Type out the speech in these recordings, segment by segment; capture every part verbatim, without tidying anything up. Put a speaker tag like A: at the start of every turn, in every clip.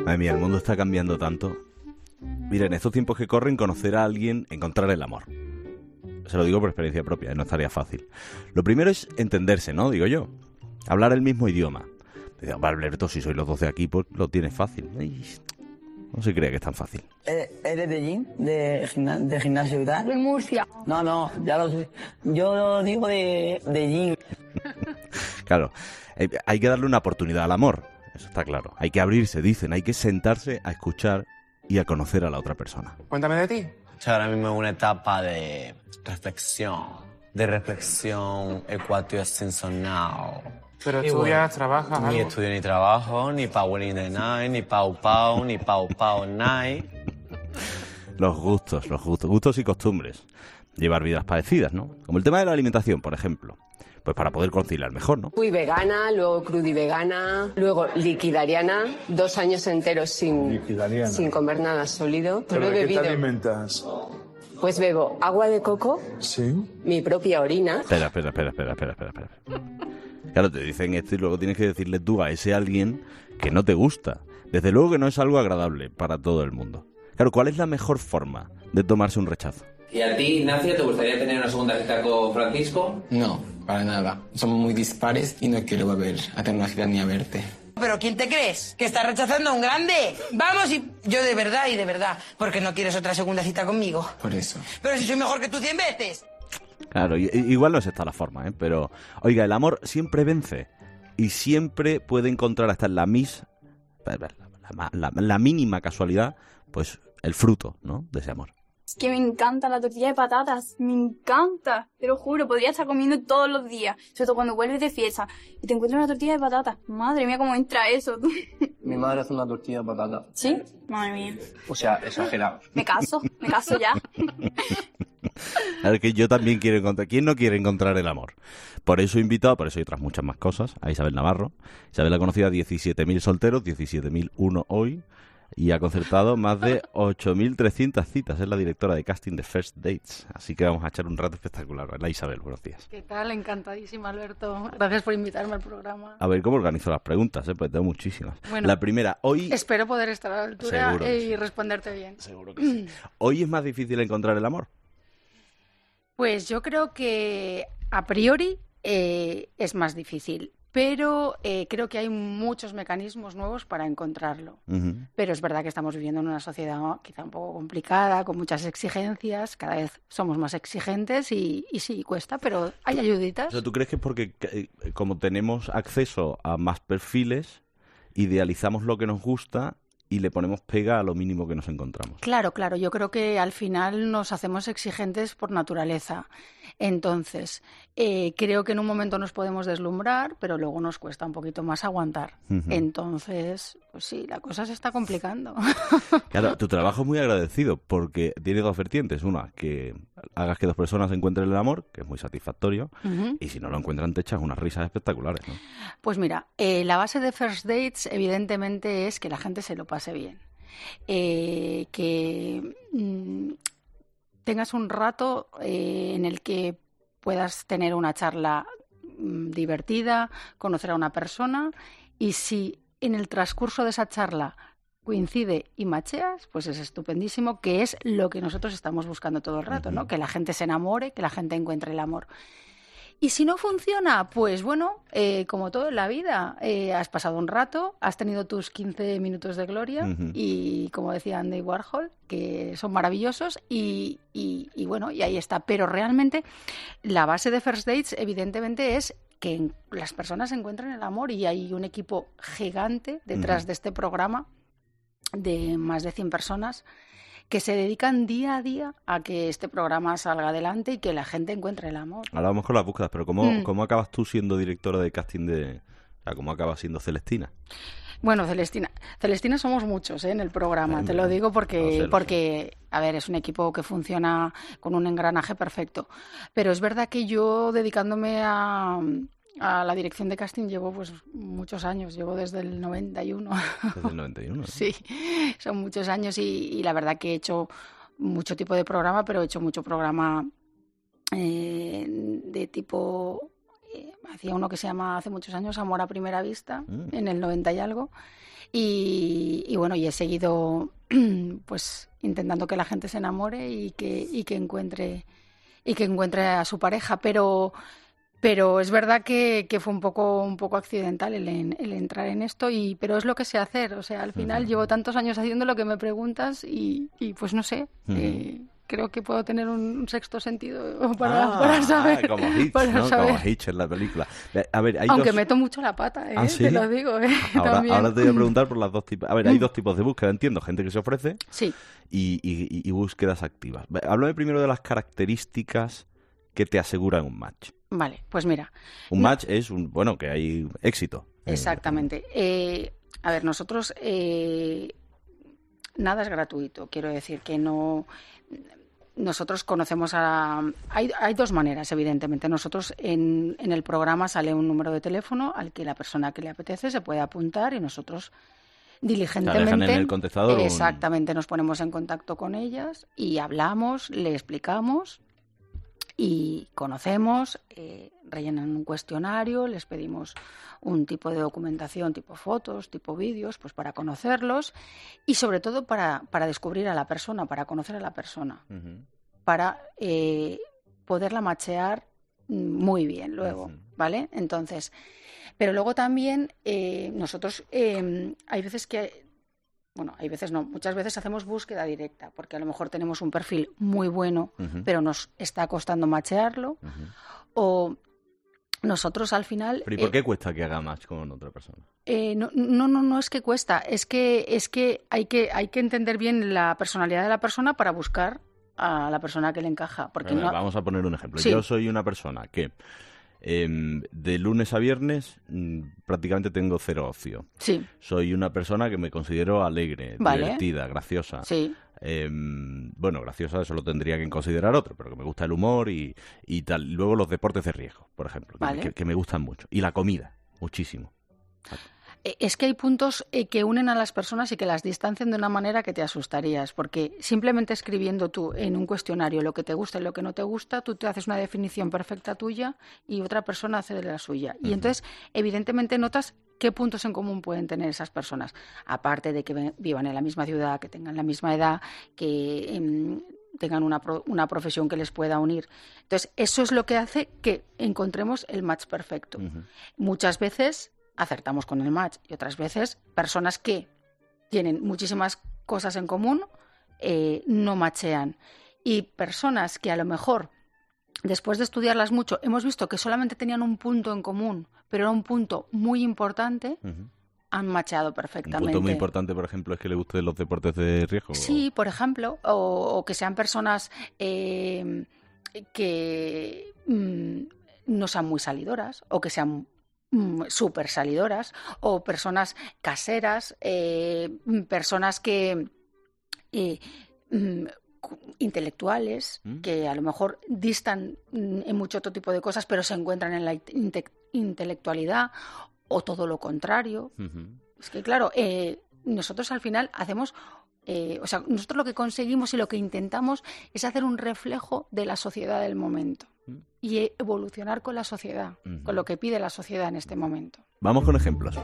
A: Madre mía, el mundo está cambiando tanto. Mira, en estos tiempos que corren, conocer a alguien, encontrar el amor. Se lo digo por experiencia propia, no estaría fácil. Lo primero es entenderse, ¿no? Digo yo. Hablar el mismo idioma. Me digo, Alberto, si sois los dos de aquí, pues lo tienes fácil. Ay, no se crea que es tan fácil.
B: ¿Eres de gym? ¿De, gimna- de gimnasio y tal?
C: De Murcia.
B: No, no, ya lo sé. Yo digo de, de gym.
A: Claro, eh, hay que darle una oportunidad al amor. Eso está claro. Hay que abrirse, dicen. Hay que sentarse a escuchar y a conocer a la otra persona.
D: Cuéntame de ti.
E: O sea, ahora mismo es una etapa de reflexión, de reflexión ecuatio-ascensional.
D: Pero
E: Y
D: estudias,
E: bueno,
D: trabajas,
E: Ni
D: algo.
E: estudio ni trabajo, ni pa' Winning the Night, ni Pau Pau, ni Pau Pau Night.
A: Los gustos, los gustos, gustos y costumbres. Llevar vidas parecidas, ¿no? Como el tema de la alimentación, por ejemplo. Pues para poder conciliar mejor, ¿no?
F: Fui vegana, luego crudivegana, luego liquidariana, dos años enteros sin, sin comer nada sólido. Solo he
G: ¿Pero de qué te
F: bebido,
G: alimentas?
F: pues bebo agua de coco,
G: Sí.
F: mi propia orina.
A: Espera, espera, espera, espera, espera, espera, espera. Claro, te dicen esto y luego tienes que decirle tú a ese alguien que no te gusta. Desde luego que no es algo agradable para todo el mundo. Claro, ¿cuál es la mejor forma de tomarse un rechazo?
H: ¿Y a ti, Ignacio, te gustaría tener una segunda cita con Francisco?
I: No, para nada. Somos muy dispares y no quiero volver a tener una cita ni a verte.
J: ¿Pero quién te crees? ¿Que estás rechazando a un grande? Vamos, y yo de verdad y de verdad. ¿Por qué no quieres otra segunda cita conmigo?
I: Por eso.
J: Pero si soy mejor que tú cien veces.
A: Claro, i- igual no es esta la forma, ¿eh? Pero, oiga, el amor siempre vence y siempre puede encontrar hasta en la mis... la, la- la- la mínima casualidad, pues el fruto, ¿no? De ese amor.
C: Es que me encanta la tortilla de patatas, me encanta, te lo juro, podría estar comiendo todos los días, sobre todo cuando vuelves de fiesta y te encuentras una tortilla de patatas. Madre mía, cómo entra eso.
B: Mi madre hace una tortilla de patata.
C: ¿Sí? Madre mía.
B: O sea, exagerado.
C: Me caso, me caso ya.
A: Claro que yo también quiero encontrar... ¿Quién no quiere encontrar el amor? Por eso he invitado, por eso hay otras muchas más cosas, a Isabel Navarro. Isabel ha conocido a diecisiete mil solteros, diecisiete mil uno hoy, y ha concertado más de ocho mil trescientas citas. Es la directora de casting de First Dates. Así que vamos a echar un rato espectacular. ¿Verdad, Isabel? Buenos días.
K: ¿Qué tal? Encantadísima, Alberto. Gracias por invitarme al programa.
A: A ver, ¿cómo organizo las preguntas? ¿Eh? Pues tengo muchísimas.
K: Bueno,
A: la primera, hoy...
K: Espero poder estar a la altura
A: Seguro que
K: y
A: sí.
K: responderte bien.
A: Seguro que sí. ¿Hoy es más difícil encontrar el amor?
K: Pues yo creo que a priori eh, es más difícil, pero eh, creo que hay muchos mecanismos nuevos para encontrarlo.
A: Uh-huh.
K: Pero es verdad que estamos viviendo en una sociedad quizá un poco complicada, con muchas exigencias, cada vez somos más exigentes y, y sí, cuesta, pero hay ayuditas.
A: O sea, ¿tú crees que es porque eh, como tenemos acceso a más perfiles, idealizamos lo que nos gusta y le ponemos pega a lo mínimo que nos encontramos?
K: Claro, claro, yo creo que al final nos hacemos exigentes por naturaleza. Entonces, eh, creo que en un momento nos podemos deslumbrar, pero luego nos cuesta un poquito más aguantar.
A: Uh-huh.
K: Entonces, pues sí, la cosa se está complicando.
A: Claro, tu trabajo es muy agradecido porque tiene dos vertientes. Una, que hagas que dos personas encuentren el amor, que es muy satisfactorio,
K: Uh-huh.
A: y si no lo encuentran te echas unas risas espectaculares, ¿no?
K: Pues mira, eh, la base de First Dates evidentemente es que la gente se lo pase bien. Eh, que mm, tengas un rato eh, en el que puedas tener una charla mm, divertida, conocer a una persona, y si en el transcurso de esa charla coincide y macheas, pues es estupendísimo, que es lo que nosotros estamos buscando todo el rato, ¿no? Que la gente se enamore, que la gente encuentre el amor. Y si no funciona, pues bueno, eh, como todo en la vida, eh, has pasado un rato, has tenido tus quince minutos de gloria
A: Uh-huh.
K: y, como decía Andy Warhol, que son maravillosos y, y, y bueno, y ahí está. Pero realmente la base de First Dates evidentemente es que en- las personas encuentren el amor, y hay un equipo gigante detrás
A: Uh-huh.
K: de este programa de más de cien personas que se dedican día a día a que este programa salga adelante y que la gente encuentre el amor.
A: Ahora vamos con las búsquedas, pero ¿cómo,
K: Mm.
A: ¿cómo acabas tú siendo directora de casting de... O sea, ¿cómo acabas siendo Celestina?
K: Bueno, Celestina, Celestina somos muchos, ¿eh? En el programa,
A: Ay,
K: te lo digo porque,
A: lo sé, lo
K: porque a ver, es un equipo que funciona con un engranaje perfecto. Pero es verdad que yo, dedicándome a, a la dirección de casting, llevo pues muchos años, llevo desde el noventa y uno.
A: Desde el noventa y uno, ¿no?
K: Sí, son muchos años y, y la verdad que he hecho mucho tipo de programa, pero he hecho mucho programa eh, de tipo eh, hacía uno que se llama hace muchos años Amor a primera vista,
A: Mm.
K: en el noventa y algo. Y, y bueno, y he seguido pues intentando que la gente se enamore y que, y que encuentre y que encuentre a su pareja, pero pero es verdad que, que fue un poco un poco accidental el, en- el entrar en esto, y pero es lo que sé hacer. O sea, al final
A: Ujú.
K: llevo tantos años haciendo lo que me preguntas y, y pues no sé,
A: Ujú.
K: eh, creo que puedo tener un, un sexto sentido para,
A: Ah,
K: para saber.
A: como Hitch,
K: para
A: ¿no?
K: saber.
A: Como Hitch en la película. Ve, A ver, hay
K: Aunque
A: dos...
K: meto mucho la pata, ¿eh?
A: ¿Ah, sí?
K: Te lo digo, ¿eh?
A: Ahora,
K: También.
A: ahora te voy a preguntar por las dos tipos. A ver, hay dos tipos de búsqueda, entiendo. Gente que se ofrece
K: Sí.
A: y, y- y búsquedas activas. Ve, Háblame primero de las características que te aseguran un match.
K: Vale, pues mira,
A: Un
K: No.
A: match es un, bueno, que hay éxito. Eh,
K: exactamente. Eh, a ver, nosotros eh, nada es gratuito. Quiero decir que no. Nosotros conocemos a. Hay, hay dos maneras, evidentemente. Nosotros en, en el programa sale un número de teléfono al que la persona que le apetece se puede apuntar y nosotros diligentemente.
A: dejan en el contestador un-
K: Exactamente, nos ponemos en contacto con ellas y hablamos, le explicamos y conocemos, eh, rellenan un cuestionario, les pedimos un tipo de documentación, tipo fotos, tipo vídeos, pues para conocerlos y sobre todo para, para descubrir a la persona, para conocer a la persona,
A: Ujú.
K: para eh, poderla machear mm, muy bien luego,
A: Ujú.
K: ¿vale? Entonces, pero luego también eh, nosotros eh, hay veces que bueno, hay veces no, muchas veces hacemos búsqueda directa, porque a lo mejor tenemos un perfil muy bueno,
A: Ujú.
K: pero nos está costando machearlo,
A: Ujú.
K: o nosotros al final...
A: Pero ¿y por
K: eh,
A: qué cuesta que haga match con otra persona?
K: eh, no, no, no, no es que cuesta, es que, es que hay que hay que entender bien la personalidad de la persona para buscar a la persona que le encaja, porque
A: Bueno,
K: no...
A: Vamos a poner un ejemplo.
K: Sí.
A: Yo soy una persona que em, de lunes a viernes mm, prácticamente tengo cero ocio.
K: Sí,
A: Soy una persona que me considero alegre,
K: Vale.
A: divertida, graciosa.
K: sí,
A: Em, bueno, graciosa eso lo tendría que considerar otro, pero que me gusta el humor y, y tal. Luego los deportes de riesgo, por ejemplo, que,
K: Vale.
A: que- que me gustan mucho. Y la comida, muchísimo.
K: Eh, es que hay puntos eh, que unen a las personas y que las distancian de una manera que te asustarías, porque simplemente escribiendo tú en un cuestionario lo que te gusta y lo que no te gusta, tú te haces una definición perfecta tuya y otra persona hace de la suya. Y entonces, evidentemente, notas qué puntos en común pueden tener esas personas, aparte de que ve- vivan en la misma ciudad, que tengan la misma edad, que em, tengan una, pro- una profesión que les pueda unir. Entonces, eso es lo que hace que encontremos el match perfecto.
A: Ujú.
K: Muchas veces acertamos con el match y otras veces personas que tienen muchísimas cosas en común eh, no machean. Y personas que a lo mejor, después de estudiarlas mucho, hemos visto que solamente tenían un punto en común, pero era un punto muy importante,
A: Ujú.
K: han macheado
A: Un
K: perfectamente.
A: punto muy importante, por ejemplo, es que le gusten los deportes de riesgo.
K: Sí, por ejemplo, o, o que sean personas eh, que mm, no sean muy salidoras, o que sean mm, súper salidoras, o personas caseras, eh, mm, personas que eh, mm, cu- intelectuales,
A: ¿Mm?
K: que a lo mejor distan mm, en mucho otro tipo de cosas, pero se encuentran en la inte- intelectualidad, o todo lo contrario.
A: Ujú.
K: Es que, claro, eh, nosotros al final hacemos, eh, o sea, nosotros lo que conseguimos y lo que intentamos es hacer un reflejo de la sociedad del momento
A: Mm.
K: y e- evolucionar con la sociedad,
A: Ujú.
K: con lo que pide la sociedad en este momento.
A: Vamos con ejemplos.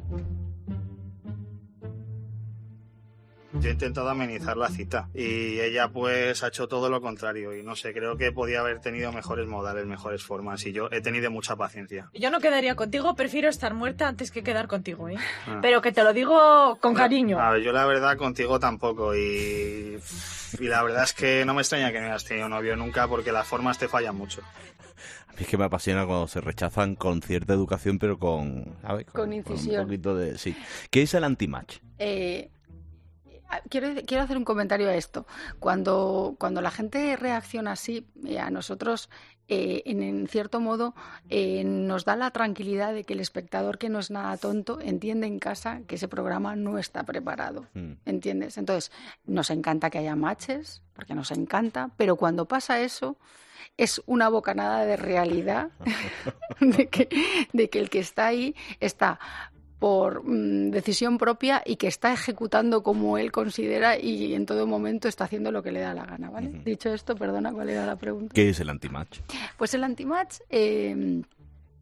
D: Yo he intentado amenizar la cita y ella pues ha hecho todo lo contrario y no sé, creo que podía haber tenido mejores modales, mejores formas y yo he tenido mucha paciencia.
G: Yo no quedaría contigo, prefiero estar muerta antes que quedar contigo, ¿eh?
D: Ah.
G: Pero que te lo digo con cariño.
D: A ver, yo la verdad contigo tampoco y, y la verdad es que no me extraña que no hayas tenido novio nunca porque las formas te fallan mucho.
A: A mí es que me apasiona cuando se rechazan con cierta educación, pero con... ¿sabes?
K: Con
A: un
K: incisión.
A: poquito de... Sí. ¿Qué es el anti-match?
K: Eh, quiero, quiero hacer un comentario a esto. Cuando, cuando la gente reacciona así, eh, a nosotros, eh, en, en cierto modo, eh, nos da la tranquilidad de que el espectador, que no es nada tonto, entiende en casa que ese programa no está preparado.
A: Mm.
K: ¿Entiendes? Entonces, nos encanta que haya matches, porque nos encanta, pero cuando pasa eso, es una bocanada de realidad de que, de que el que está ahí está por mm, decisión propia y que está ejecutando como él considera y en todo momento está haciendo lo que le da la gana, ¿vale?
A: Ujú.
K: Dicho esto, perdona, ¿cuál era la pregunta?
A: ¿Qué es el anti-match?
K: Pues el anti-match, eh,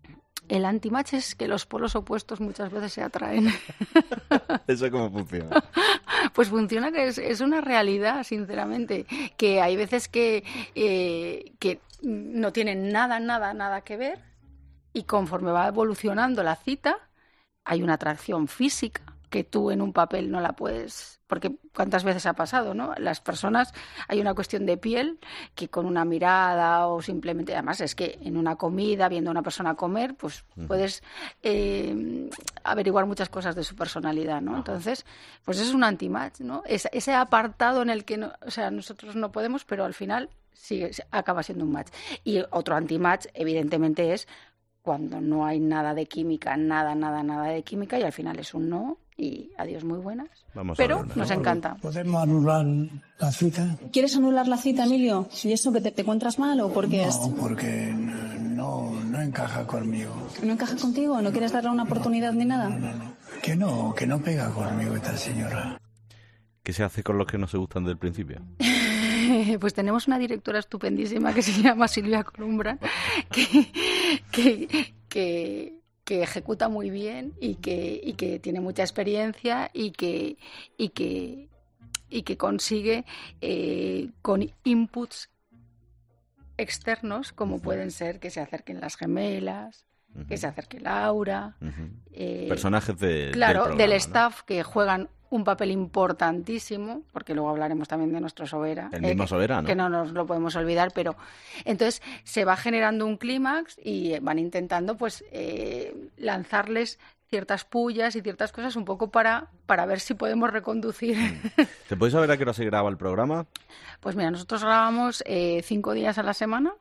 K: el antimatch es que los polos opuestos muchas veces se atraen.
A: ¿Eso cómo funciona?
K: Pues funciona que es, es una realidad, sinceramente, que hay veces que, eh, que no tienen nada, nada, nada que ver y conforme va evolucionando la cita hay una atracción física que tú en un papel no la puedes... Porque cuántas veces ha pasado, ¿no? Las personas, hay una cuestión de piel que con una mirada o simplemente... Además, es que en una comida, viendo a una persona comer, pues uh-huh. puedes eh, averiguar muchas cosas de su personalidad, ¿no? Uh-huh. Entonces, pues es un anti-match, ¿no? Es, ese apartado en el que, no, o sea, nosotros no podemos, pero al final sí, acaba siendo un match. Y otro anti-match, evidentemente, es cuando no hay nada de química, nada, nada, nada de química y al final es un no y adiós muy buenas. Vamos Pero nos ¿no? encanta.
L: ¿Podemos anular la cita?
M: ¿Quieres anular la cita, Emilio? ¿Y eso que te, te encuentras mal o por qué
L: no,
M: es?
L: No, porque no, no encaja conmigo.
M: ¿No encaja contigo? ¿No quieres darle una oportunidad
L: no,
M: ni nada?
L: No, no, no. Que no, que no pega conmigo esta señora.
A: ¿Qué se hace con los que no se gustan del principio?
K: Pues tenemos una directora estupendísima que se llama Silvia Columbra, que, que, que, que ejecuta muy bien y que, y que tiene mucha experiencia y que, y que, y que consigue eh, con inputs externos, como pueden ser que se acerquen las gemelas, uh-huh. que se acerque Laura.
A: Uh-huh.
K: Eh,
A: Personajes de,
K: claro,
A: del, programa,
K: del staff,
A: ¿no?
K: que juegan un papel importantísimo, porque luego hablaremos también de nuestro Sobera.
A: El mismo
K: eh,
A: Sobera, ¿no?
K: Que no nos lo podemos olvidar, pero entonces se va generando un clímax y van intentando pues eh, lanzarles ciertas pullas y ciertas cosas un poco para, para ver si podemos reconducir.
A: ¿Se puede saber a qué hora se graba el programa?
K: Pues mira, nosotros grabamos eh, cinco días a la semana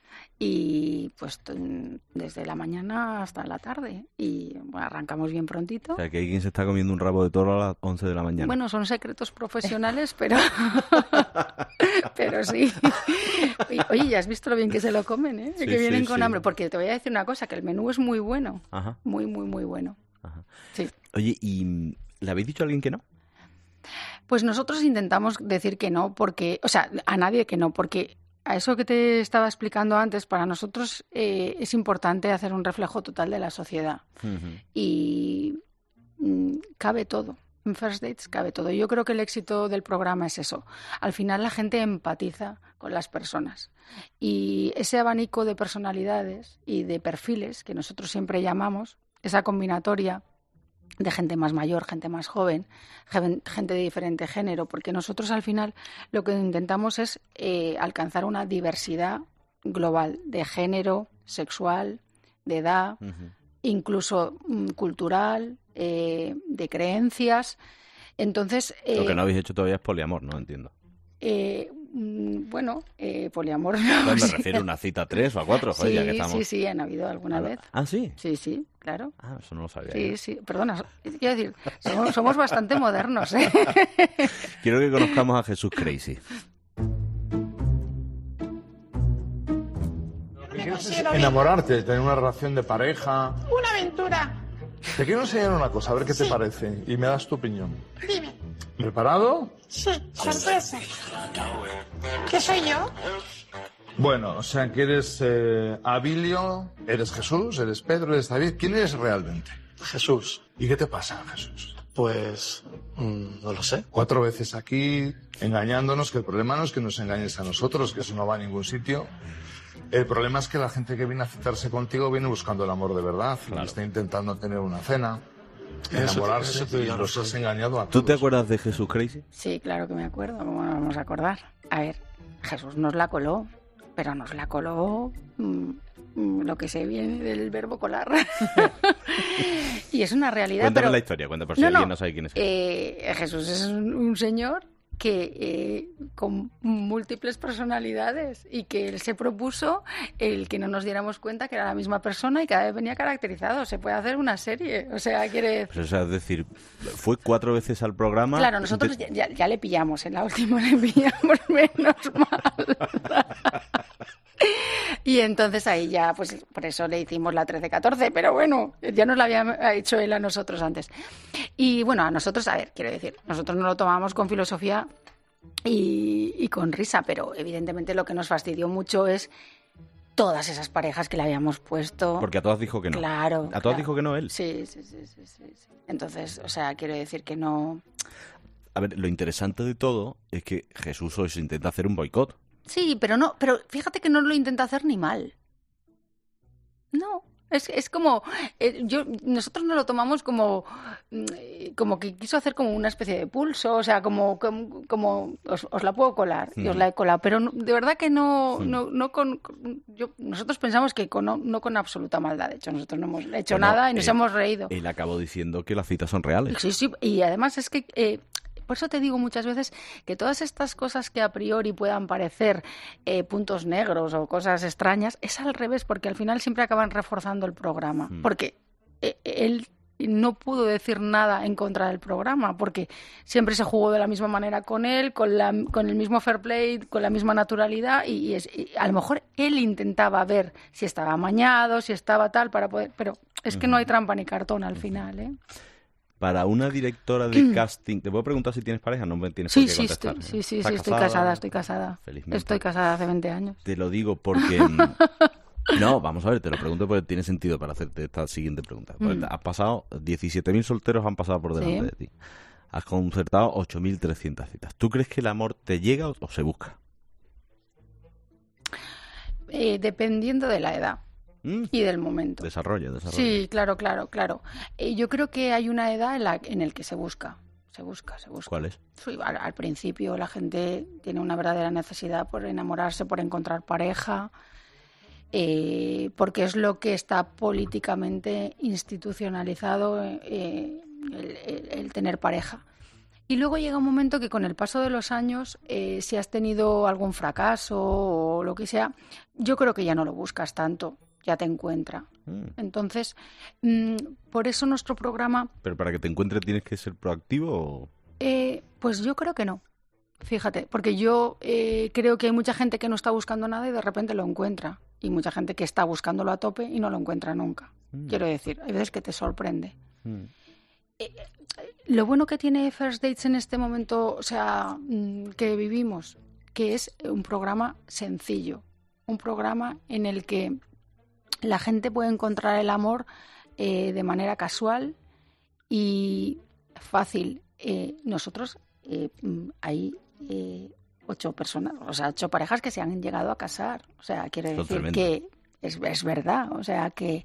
K: y pues desde la mañana hasta la tarde y bueno, arrancamos bien prontito.
A: O sea, que hay quien se está comiendo un rabo de toro a las once de la mañana.
K: Bueno, son secretos profesionales, pero pero sí. Oye, ya has visto lo bien que se lo comen, ¿eh?
A: Sí,
K: que vienen
A: sí,
K: con
A: sí.
K: hambre, porque te voy a decir una cosa, que el menú es muy bueno.
A: Ajá.
K: Muy, muy, muy bueno.
A: Ajá.
K: Sí.
A: Oye, ¿y le habéis dicho a alguien que no?
K: Pues nosotros intentamos decir que no, porque, o sea, a nadie que no, porque a eso que te estaba explicando antes, para nosotros eh, es importante hacer un reflejo total de la sociedad. Uh-huh. Y mm, cabe todo. En First Dates cabe todo. Yo creo que el éxito del programa es eso. Al final la gente empatiza con las personas. Y ese abanico de personalidades y de perfiles que nosotros siempre llamamos, esa combinatoria de gente más mayor, gente más joven, gente de diferente género, porque nosotros al final lo que intentamos es eh, alcanzar una diversidad global de género, sexual, de edad, uh-huh. incluso mm, cultural, eh, de creencias. Entonces, eh,
A: lo que no habéis hecho todavía es poliamor, ¿no? Entiendo.
K: Eh, bueno, eh, poliamor.
A: No, me refiero a una cita tres o a cuatro, joder,
K: sí,
A: ya que estamos.
K: Sí, sí, han habido alguna vez.
A: ¿Ah, sí?
K: Sí, sí, claro.
A: Ah, eso no lo sabía.
K: Sí,
A: yo.
K: sí, perdona, quiero decir, somos, somos bastante modernos, ¿eh?
A: Quiero que conozcamos a Jesús Crazy.
N: Enamorarte, tener una relación de pareja.
J: Una aventura.
N: Te quiero enseñar una cosa, a ver qué sí. te parece y me das tu opinión.
J: Dime.
N: ¿Preparado?
J: Sí, sorpresa. ¿Qué soy yo?
N: Bueno, o sea que eres eh, Abilio, eres Jesús, eres Pedro, eres David. ¿Quién eres realmente?
O: Jesús.
N: ¿Y qué te pasa, Jesús?
O: Pues mmm, no lo sé.
N: Cuatro veces aquí, engañándonos, que el problema no es que nos engañes a nosotros, que eso no va a ningún sitio. El problema es que la gente que viene a citarse contigo viene buscando el amor de verdad, claro. y está intentando tener una cena, enamorarse, eso, eso y los has engañado a todos.
A: ¿Tú te acuerdas de Jesús Crazy?
K: Sí, claro que me acuerdo, ¿cómo nos vamos a acordar? A ver, Jesús nos la coló, pero nos la coló mmm, lo que se viene del verbo colar. Y es una realidad.
A: Cuéntame
K: pero...
A: la historia, cuéntame por si
K: no,
A: alguien
K: no,
A: no sabe quién es.
K: Eh, Jesús es un, un señor que eh, con múltiples personalidades y que él se propuso el que no nos diéramos cuenta que era la misma persona y cada vez venía caracterizado. Se puede hacer una serie, o sea, quiere...
A: Pues, o sea, es decir, fue cuatro veces al programa...
K: Claro, nosotros de... ya, ya le pillamos, en la última le pillamos menos mal. Y entonces ahí ya, pues por eso le hicimos la trece catorce, pero bueno, ya nos la había hecho él a nosotros antes. Y bueno, a nosotros, a ver, quiero decir, nosotros no lo tomamos con filosofía y, y con risa, pero evidentemente lo que nos fastidió mucho es todas esas parejas que le habíamos puesto.
A: Porque a todas dijo que no.
K: Claro.
A: A todas
K: claro.
A: dijo que no él.
K: Sí, sí, sí, sí, sí, sí. Entonces, o sea, quiero decir que no...
A: A ver, lo interesante de todo es que Jesús hoy se intenta hacer un boicot.
K: Sí, pero no, pero fíjate que no lo intenta hacer ni mal. No, es, es como, eh, yo nosotros nos lo tomamos como, como que quiso hacer como una especie de pulso, o sea, como, como, como os, os la puedo colar y
A: Mm.
K: os la he colado, pero no, de verdad que no,
A: Mm.
K: no, no con, con- yo, nosotros pensamos que con, no, no con absoluta maldad, de hecho nosotros no hemos hecho
A: Bueno,
K: nada y nos
A: eh,
K: hemos reído.
A: Él acabó diciendo que las citas son reales.
K: Sí, sí, y además es que, eh, por eso te digo muchas veces que todas estas cosas que a priori puedan parecer eh, puntos negros o cosas extrañas, es al revés, porque al final siempre acaban reforzando el programa.
A: Mm.
K: Porque eh, él no pudo decir nada en contra del programa, porque siempre se jugó de la misma manera con él, con, la, con el mismo fair play, con la misma naturalidad, y, y es, y a lo mejor él intentaba ver si estaba amañado, si estaba tal, para poder... Pero es que no hay trampa ni cartón al final, ¿eh?
A: Para una directora de casting, ¿te puedo preguntar si tienes pareja? No me tienes
K: Sí,
A: por qué
K: sí,
A: contestar.
K: estoy, sí, sí,
A: ¿Estás
K: sí, estoy
A: casada?
K: casada, estoy casada.
A: Felizmente.
K: Estoy casada hace veinte años.
A: Te lo digo porque... mm, no, vamos a ver, te lo pregunto porque tiene sentido para hacerte esta siguiente pregunta. Porque
K: Mm.
A: has pasado, diecisiete mil solteros han pasado por delante
K: Sí.
A: de ti. Has concertado ocho mil trescientas citas. ¿Tú crees que el amor te llega o, o se busca?
K: Eh, dependiendo de la edad
A: Mm.
K: y del momento.
A: Desarrolla, desarrolla.
K: Sí, claro, claro, claro. Eh, yo creo que hay una edad en la en el que se busca, se busca, se busca.
A: ¿Cuál es?
K: Sí, al, al principio la gente tiene una verdadera necesidad por enamorarse, por encontrar pareja, eh, porque es lo que está políticamente institucionalizado, eh, el, el- el tener pareja. Y luego llega un momento que con el paso de los años, eh, si has tenido algún fracaso o lo que sea, yo creo que ya no lo buscas tanto, ya te encuentra.
A: Mm.
K: Entonces, mm, por eso nuestro programa,
A: Pero para que te encuentre tienes que ser proactivo o...
K: eh, pues yo creo que no. Fíjate, porque yo eh, creo que hay mucha gente que no está buscando nada y de repente lo encuentra. Y mucha gente que está buscándolo a tope y no lo encuentra nunca.
A: Mm.
K: Quiero decir, hay veces que te sorprende.
A: Mm.
K: Lo bueno que tiene First Dates en este momento, o sea, mm, que vivimos, que es un programa sencillo, un programa en el que la gente puede encontrar el amor eh, de manera casual y fácil. Eh, nosotros eh, mm, hay eh, ocho personas, o sea, ocho parejas que se han llegado a casar. O sea, quiero decir
A: Totalmente.
K: que es, es verdad, o sea que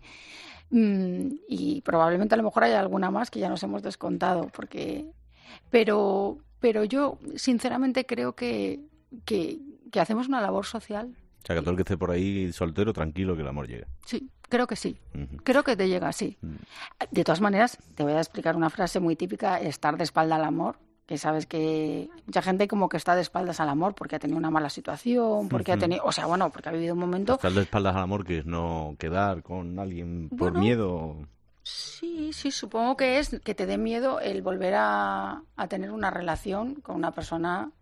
K: Mm, y probablemente a lo mejor haya alguna más que ya nos hemos descontado, porque pero pero yo sinceramente creo que, que, que hacemos una labor social.
A: O sea, que todo el que esté por ahí soltero, tranquilo, que el amor llega.
K: Sí, creo que sí.
A: Ujú.
K: Creo que te llega así. De todas maneras, te voy a explicar una frase muy típica, estar de espalda al amor, que sabes que mucha gente como que está de espaldas al amor porque ha tenido una mala situación, porque ha
A: Ujú.
K: tenido, o sea, bueno, porque ha vivido un momento.
A: Estar de espaldas al amor, que es no quedar con alguien por
K: Bueno.
A: miedo.
K: Sí, sí, supongo que es que te dé miedo el volver a, a tener una relación con una persona.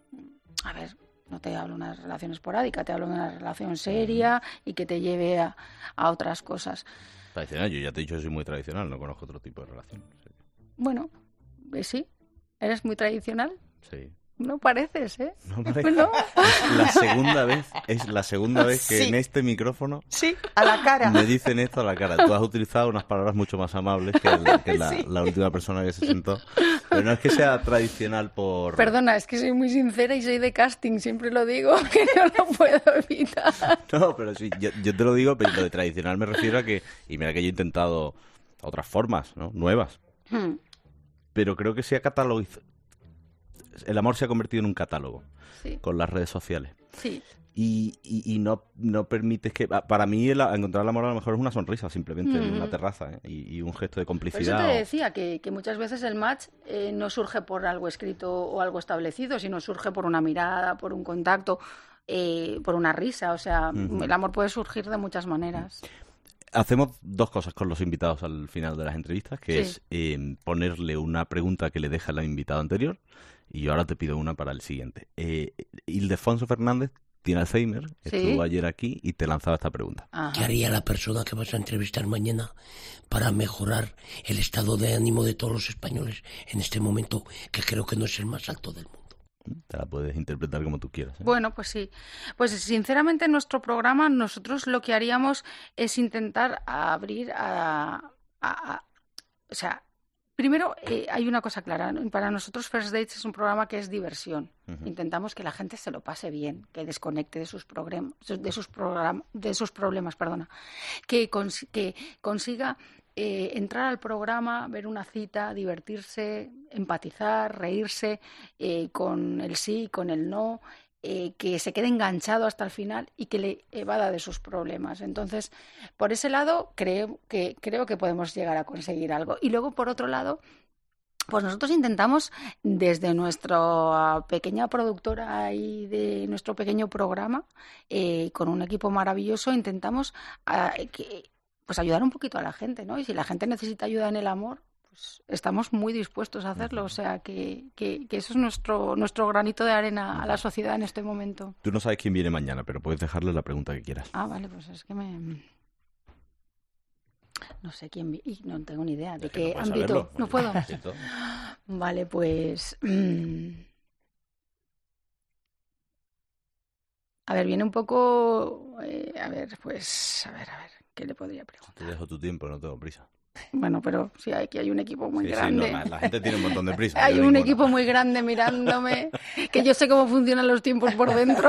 K: A ver, no te hablo de una relación esporádica, te hablo de una relación seria y que te lleve a, a otras cosas.
A: Tradicional, yo ya te he dicho que soy muy tradicional, no conozco otro tipo de relación.
K: Bueno, eh, sí, eres muy tradicional.
A: Sí.
K: No pareces, ¿eh?
A: No parece.
K: No.
A: Es la segunda vez, es la segunda vez que
J: Sí.
A: en este micrófono
J: Sí, a la cara.
A: me dicen esto a la cara. Tú has utilizado unas palabras mucho más amables que, el- que la,
K: Sí.
A: la última persona que se sentó. Pero no es que sea tradicional por...
K: Perdona, es que soy muy sincera y soy de casting, siempre lo digo, que no lo puedo evitar.
A: No, pero sí, yo, yo te lo digo, pero lo de tradicional me refiero a que... Y mira que yo he intentado otras formas, ¿no? Nuevas.
K: Hmm.
A: Pero creo que se ha catalogizado... El amor se ha convertido en un catálogo
K: Sí.
A: con las redes sociales.
K: Sí.
A: Y, y, y no, no permites que... Para mí el, encontrar el amor a lo mejor es una sonrisa, simplemente, en
K: Ujú.
A: una terraza, ¿eh? y, y un gesto de
K: Por eso
A: complicidad.
K: te
A: o-
K: decía que, que muchas veces el match eh, no surge por algo escrito o algo establecido, sino surge por una mirada, por un contacto, eh, por una risa. O sea,
A: Ujú.
K: el amor puede surgir de muchas maneras.
A: Hacemos dos cosas con los invitados al final de las entrevistas, que
K: Sí.
A: es eh, ponerle una pregunta que le deja el invitado anterior, y yo ahora te pido una para el siguiente. Eh, Ildefonso Fernández tiene Alzheimer,
P: Sí.
A: estuvo ayer aquí y te lanzaba esta pregunta.
P: ¿Qué haría la persona que vas a entrevistar mañana para mejorar el estado de ánimo de todos los españoles en este momento que creo que no es el más alto del mundo?
A: Te la puedes interpretar como tú quieras, ¿eh?
K: Bueno, pues sí. Pues sinceramente en nuestro programa nosotros lo que haríamos es intentar abrir a... a, a o sea, primero eh, hay una cosa clara. Para nosotros First Dates es un programa que es diversión. Uh-huh. Intentamos que la gente se lo pase bien, que desconecte de sus, programa, de sus, program, de sus problemas, perdona, que, cons- que consiga... Eh, entrar al programa, ver una cita, divertirse, empatizar, reírse eh, con el sí, con el no, eh, que se quede enganchado hasta el final y que le evada de sus problemas. Entonces, por ese lado, creo que, creo que podemos llegar a conseguir algo. Y luego, por otro lado, pues nosotros intentamos, desde nuestra pequeña productora y de nuestro pequeño programa, eh, con un equipo maravilloso, intentamos uh, que pues ayudar un poquito a la gente, ¿no? Y si la gente necesita ayuda en el amor, pues estamos muy dispuestos a hacerlo. O sea, que, que, que eso es nuestro nuestro granito de arena a la sociedad en este momento.
A: Tú no sabes quién viene mañana, pero puedes dejarle la pregunta que quieras.
K: Ah, vale, pues es que me... No sé quién... vi- y no tengo ni idea de
A: Es que
K: qué
A: no puedes
K: ámbito.
A: saberlo.
K: ¿No puedo?
A: Siento.
K: Vale, pues... mm. A ver, viene un poco... eh, a ver, pues... A ver, a ver, ¿qué le podría preguntar?
A: Te dejo tu tiempo, no tengo prisa.
K: Bueno, pero sí, aquí hay un equipo muy
A: Sí, sí,
K: grande.
A: no, la, la gente tiene un montón de prisa.
K: Hay
A: yo
K: un
A: ninguna.
K: equipo muy grande mirándome, que yo sé cómo funcionan los tiempos por dentro.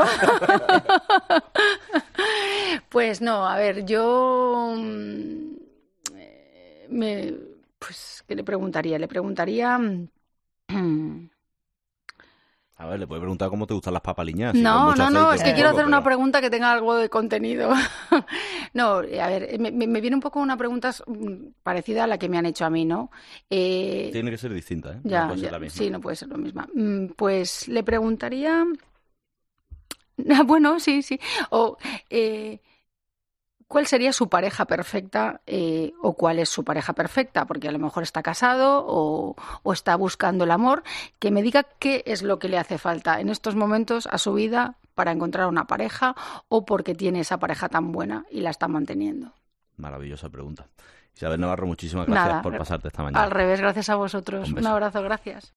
K: Pues no, a ver, yo... mm, eh, me, pues, ¿qué le preguntaría? Le preguntaría... mm,
A: A ver, le puedes preguntar cómo te gustan las papaliñas.
K: No, no, no, es que quiero hacer
A: pero...
K: una pregunta que tenga algo de contenido. No, a ver, me, me viene un poco una pregunta parecida a la que me han hecho a mí, ¿no? Eh,
A: Tiene que ser distinta, ¿eh?
K: ya,
A: no puede ser
K: ya,
A: la misma.
K: sí, no puede ser lo mismo. Mm, Pues le preguntaría... Bueno, sí, sí. O, eh, ¿cuál sería su pareja perfecta eh, o cuál es su pareja perfecta? Porque a lo mejor está casado o, o está buscando el amor. Que me diga qué es lo que le hace falta en estos momentos a su vida para encontrar una pareja o porque tiene esa pareja tan buena y la está manteniendo.
A: Maravillosa pregunta. Isabel Navarro, muchísimas gracias
K: Nada,
A: por pasarte esta mañana.
K: al revés, gracias a vosotros.
A: Un
K: Un
A: beso.
K: abrazo, gracias.